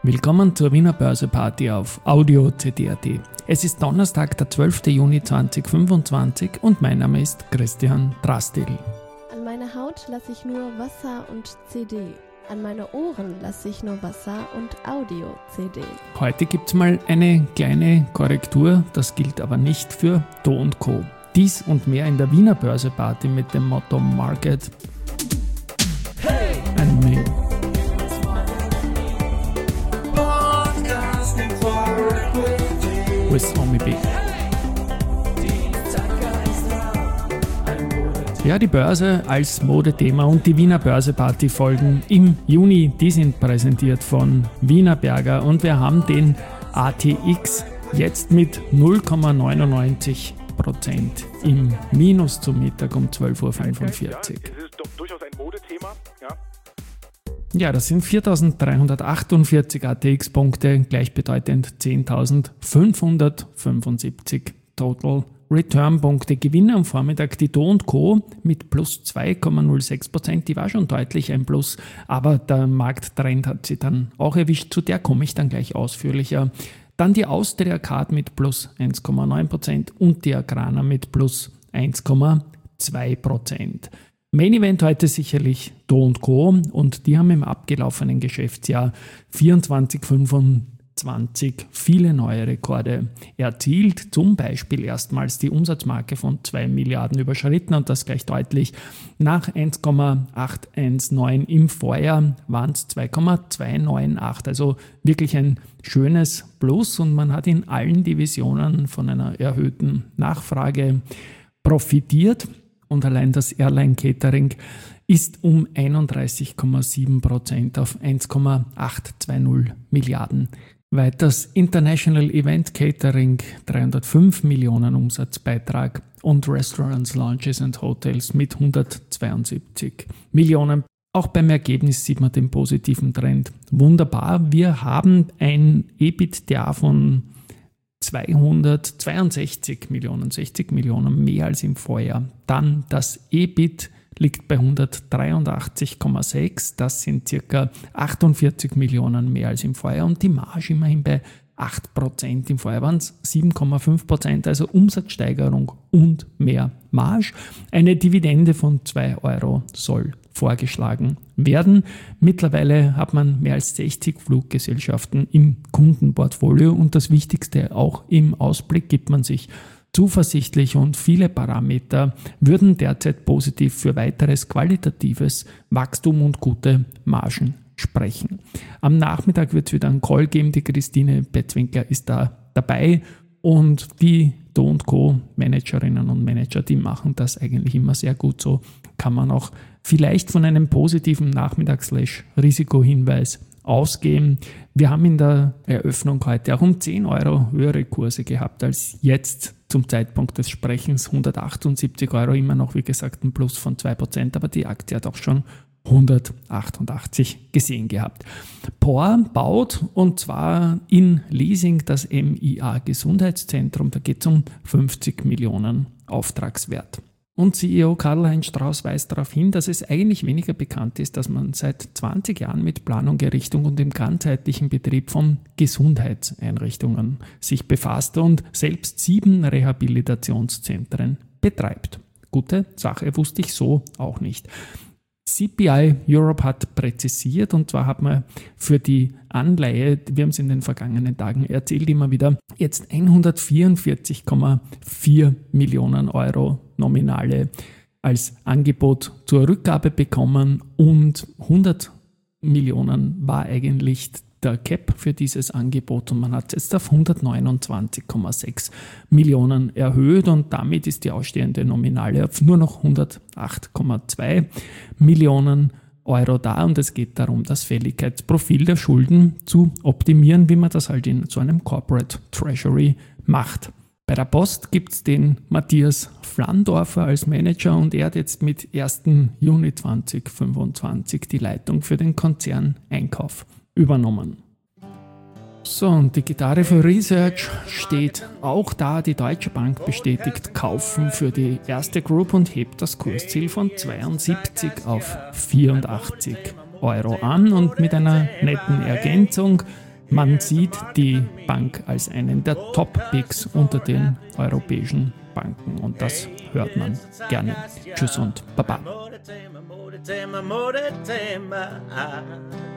Willkommen zur Wiener Börse-Party auf Audio CD.at. Es ist Donnerstag, der 12. Juni 2025 und mein Name ist Christian Drastil. An meine Haut lasse ich nur Wasser und CD. An meine Ohren lasse ich nur Wasser und Audio-CD. Heute gibt es mal eine kleine Korrektur, das gilt aber nicht für Do & Co. Dies und mehr in der Wiener Börse-Party mit dem Motto Market and Me. With Tommy B. Ja, die Börse als Modethema und die Wiener Börse-Party folgen im Juni. Die sind präsentiert von Wiener Berger und wir haben den ATX jetzt mit 0,99% im Minus zum Mittag um 12.45 Uhr. Das ist doch durchaus ein Modethema, ja. Ja, das sind 4.348 ATX-Punkte, gleichbedeutend 10.575 Total Return-Punkte. Gewinner am Vormittag die Do & Co. mit plus 2,06%, die war schon deutlich ein Plus, aber der Markttrend hat sie dann auch erwischt, zu der komme ich dann gleich ausführlicher. Dann die Austria Card mit plus 1,9% und die Agrana mit plus 1,2%. Main Event heute sicherlich Do & Co. und die haben im abgelaufenen Geschäftsjahr 24/25 viele neue Rekorde erzielt. Zum Beispiel erstmals die Umsatzmarke von 2 Milliarden überschritten und das gleich deutlich. Nach 1,819 im Vorjahr waren es 2,298. Also wirklich ein schönes Plus und man hat in allen Divisionen von einer erhöhten Nachfrage profitiert. Und allein das Airline Catering ist um 31,7% auf 1,820 Milliarden. Weiters International Event Catering 305 Millionen Umsatzbeitrag und Restaurants, Lounges and Hotels mit 172 Millionen. Auch beim Ergebnis sieht man den positiven Trend. Wunderbar, wir haben ein EBITDA von 262 Millionen, 60 Millionen mehr als im Vorjahr. Dann das EBIT liegt bei 183,6, das sind ca. 48 Millionen mehr als im Vorjahr und die Marge immerhin bei 8%. Im Vorjahr waren es 7,5%, also Umsatzsteigerung und mehr Marge. Eine Dividende von 2 Euro soll vorgeschlagen werden. Mittlerweile hat man mehr als 60 Fluggesellschaften im Kundenportfolio und das Wichtigste, auch im Ausblick gibt man sich zuversichtlich und viele Parameter würden derzeit positiv für weiteres qualitatives Wachstum und gute Margen sprechen. Am Nachmittag wird es wieder einen Call geben, die Christine Betzwinker ist da dabei und die Do & Co. Managerinnen und Manager, die machen das eigentlich immer sehr gut. So kann man auch vielleicht von einem positiven Nachmittags-Risikohinweis ausgehen. Wir haben in der Eröffnung heute auch um 10 Euro höhere Kurse gehabt als jetzt zum Zeitpunkt des Sprechens. 178 Euro, immer noch wie gesagt ein Plus von 2%, aber die Aktie hat auch schon 188 gesehen gehabt. POR baut und zwar in Leasing das MIA Gesundheitszentrum, da geht es um 50 Millionen Auftragswert. Und CEO Karl-Heinz Strauß weist darauf hin, dass es eigentlich weniger bekannt ist, dass man seit 20 Jahren mit Planung, Errichtung und dem ganzheitlichen Betrieb von Gesundheitseinrichtungen sich befasst und selbst 7 Rehabilitationszentren betreibt. Gute Sache, wusste ich so auch nicht. CPI Europe hat präzisiert und zwar hat man für die Anleihe, wir haben es in den vergangenen Tagen erzählt, immer wieder jetzt 144,4 Millionen Euro Nominale als Angebot zur Rückgabe bekommen und 100 Millionen war eigentlich der Cap für dieses Angebot und man hat es jetzt auf 129,6 Millionen erhöht und damit ist die ausstehende Nominale auf nur noch 108,2 Millionen Euro da und es geht darum, das Fälligkeitsprofil der Schulden zu optimieren, wie man das halt in so einem Corporate Treasury macht. Bei der Post gibt es den Matthias Flandorfer als Manager und er hat jetzt mit 1. Juni 2025 die Leitung für den Konzerneinkauf übernommen. So, und die Gitarre für Research steht auch da. Die Deutsche Bank bestätigt Kaufen für die erste Group und hebt das Kursziel von 72 auf 84 Euro an. Und mit einer netten Ergänzung, Man sieht die Bank als einen der Top-Picks unter den europäischen Banken und das hört man gerne. Tschüss und Baba.